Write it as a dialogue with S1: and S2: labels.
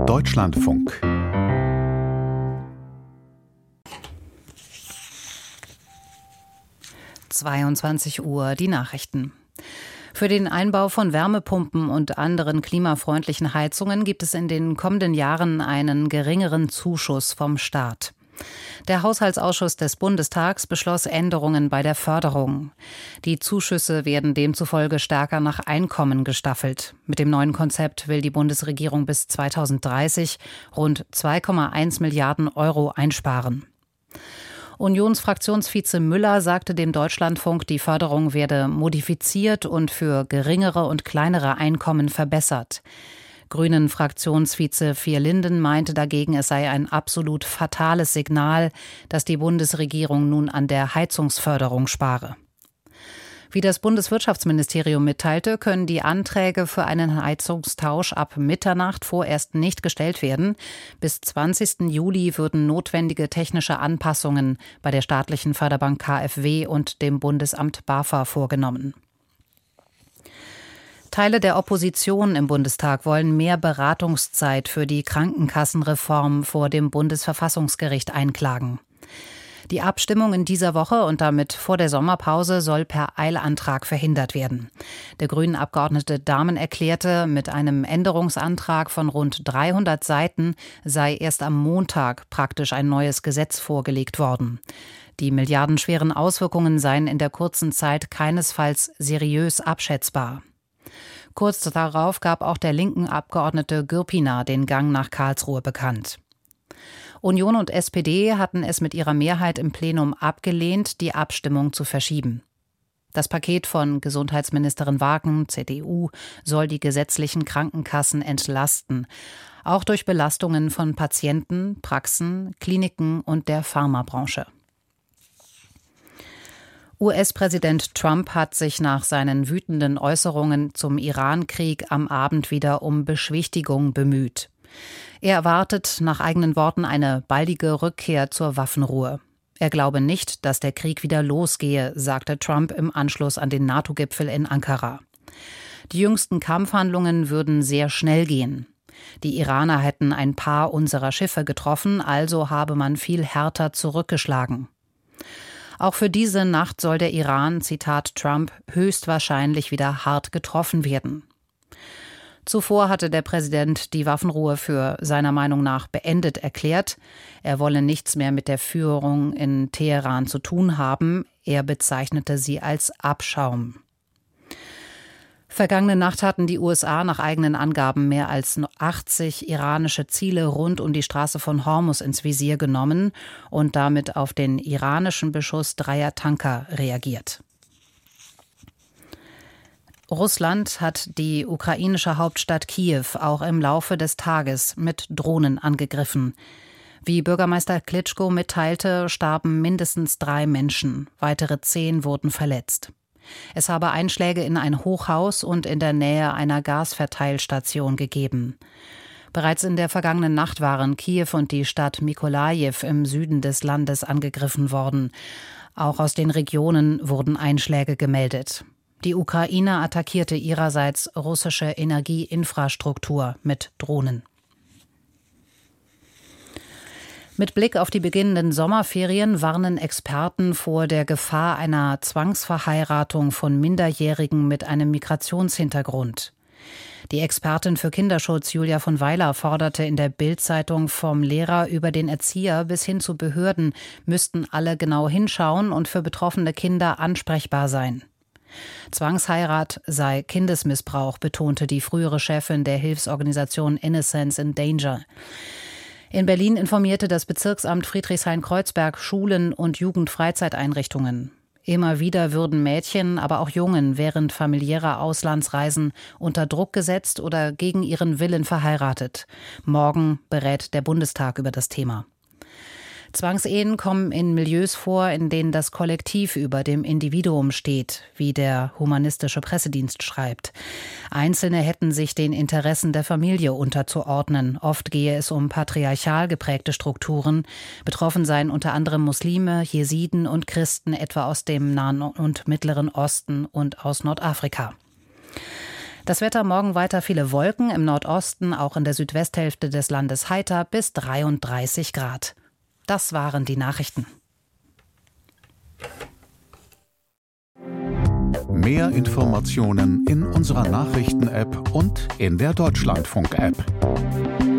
S1: Deutschlandfunk.
S2: Uhr, die Nachrichten. Für den Einbau von Wärmepumpen und anderen klimafreundlichen Heizungen gibt es in den kommenden Jahren einen geringeren Zuschuss vom Staat. Der Haushaltsausschuss des Bundestags beschloss Änderungen bei der Förderung. Die Zuschüsse werden demzufolge stärker nach Einkommen gestaffelt. Mit dem neuen Konzept will die Bundesregierung bis 2030 rund 2,1 Milliarden Euro einsparen. Unionsfraktionsvize Müller sagte dem Deutschlandfunk, die Förderung werde modifiziert und für geringere und kleinere Einkommen verbessert. Grünen-Fraktionsvize Vierlinden meinte dagegen, es sei ein absolut fatales Signal, dass die Bundesregierung nun an der Heizungsförderung spare. Wie das Bundeswirtschaftsministerium mitteilte, können die Anträge für einen Heizungstausch ab Mitternacht vorerst nicht gestellt werden. Bis 20. Juli würden notwendige technische Anpassungen bei der staatlichen Förderbank KfW und dem Bundesamt BAFA vorgenommen. Teile der Opposition im Bundestag wollen mehr Beratungszeit für die Krankenkassenreform vor dem Bundesverfassungsgericht einklagen. Die Abstimmung in dieser Woche und damit vor der Sommerpause soll per Eilantrag verhindert werden. Der Grünen-Abgeordnete Dahmen erklärte, mit einem Änderungsantrag von rund 300 Seiten sei erst am Montag praktisch ein neues Gesetz vorgelegt worden. Die milliardenschweren Auswirkungen seien in der kurzen Zeit keinesfalls seriös abschätzbar. Kurz darauf gab auch der linken Abgeordnete Gürpiner den Gang nach Karlsruhe bekannt. Union und SPD hatten es mit ihrer Mehrheit im Plenum abgelehnt, die Abstimmung zu verschieben. Das Paket von Gesundheitsministerin Wagen, CDU, soll die gesetzlichen Krankenkassen entlasten, auch durch Belastungen von Patienten, Praxen, Kliniken und der Pharmabranche. US-Präsident Trump hat sich nach seinen wütenden Äußerungen zum Iran-Krieg am Abend wieder um Beschwichtigung bemüht. Er erwartet nach eigenen Worten eine baldige Rückkehr zur Waffenruhe. Er glaube nicht, dass der Krieg wieder losgehe, sagte Trump im Anschluss an den NATO-Gipfel in Ankara. Die jüngsten Kampfhandlungen würden sehr schnell gehen. Die Iraner hätten ein paar unserer Schiffe getroffen, also habe man viel härter zurückgeschlagen. Auch für diese Nacht soll der Iran, Zitat Trump, höchstwahrscheinlich wieder hart getroffen werden. Zuvor hatte der Präsident die Waffenruhe für seiner Meinung nach beendet erklärt. Er wolle nichts mehr mit der Führung in Teheran zu tun haben. Er bezeichnete sie als Abschaum. Vergangene Nacht hatten die USA nach eigenen Angaben mehr als 80 iranische Ziele rund um die Straße von Hormuz ins Visier genommen und damit auf den iranischen Beschuss 3 Tanker reagiert. Russland hat die ukrainische Hauptstadt Kiew auch im Laufe des Tages mit Drohnen angegriffen. Wie Bürgermeister Klitschko mitteilte, starben mindestens 3 Menschen, weitere 10 wurden verletzt. Es habe Einschläge in ein Hochhaus und in der Nähe einer Gasverteilstation gegeben. Bereits in der vergangenen Nacht waren Kiew und die Stadt Mykolajiw im Süden des Landes angegriffen worden. Auch aus den Regionen wurden Einschläge gemeldet. Die Ukraine attackierte ihrerseits russische Energieinfrastruktur mit Drohnen. Mit Blick auf die beginnenden Sommerferien warnen Experten vor der Gefahr einer Zwangsverheiratung von Minderjährigen mit einem Migrationshintergrund. Die Expertin für Kinderschutz Julia von Weiler forderte in der Bild-Zeitung, vom Lehrer über den Erzieher bis hin zu Behörden müssten alle genau hinschauen und für betroffene Kinder ansprechbar sein. Zwangsheirat sei Kindesmissbrauch, betonte die frühere Chefin der Hilfsorganisation Innocence in Danger. In Berlin informierte das Bezirksamt Friedrichshain-Kreuzberg Schulen und Jugendfreizeiteinrichtungen. Immer wieder würden Mädchen, aber auch Jungen während familiärer Auslandsreisen unter Druck gesetzt oder gegen ihren Willen verheiratet. Morgen berät der Bundestag über das Thema. Zwangsehen kommen in Milieus vor, in denen das Kollektiv über dem Individuum steht, wie der Humanistische Pressedienst schreibt. Einzelne hätten sich den Interessen der Familie unterzuordnen. Oft gehe es um patriarchal geprägte Strukturen. Betroffen seien unter anderem Muslime, Jesiden und Christen, etwa aus dem Nahen und Mittleren Osten und aus Nordafrika. Das Wetter morgen weiter viele Wolken, im Nordosten, auch in der Südwesthälfte des Landes heiter bis 33 Grad. Das waren die Nachrichten.
S1: Mehr Informationen in unserer Nachrichten-App und in der Deutschlandfunk-App.